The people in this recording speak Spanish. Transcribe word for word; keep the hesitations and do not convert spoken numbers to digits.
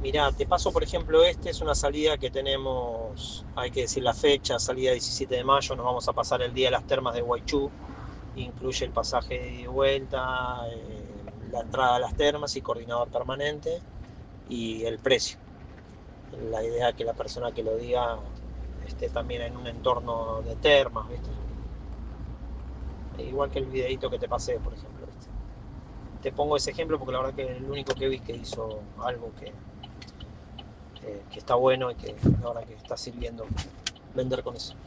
Mirá, te paso por ejemplo, este es una salida que tenemos, hay que decir la fecha, salida diecisiete de mayo, nos vamos a pasar el día de las termas de Guaychú, incluye el pasaje de ida y vuelta, eh, la entrada a las termas y coordinador permanente y el precio. La idea es que la persona que lo diga esté también en un entorno de termas, ¿viste? Igual que el videito que te pasé, por ejemplo, ¿viste? Te pongo ese ejemplo porque la verdad que es el único que vi que hizo algo que, eh, que está bueno y que la verdad que está sirviendo vender con eso.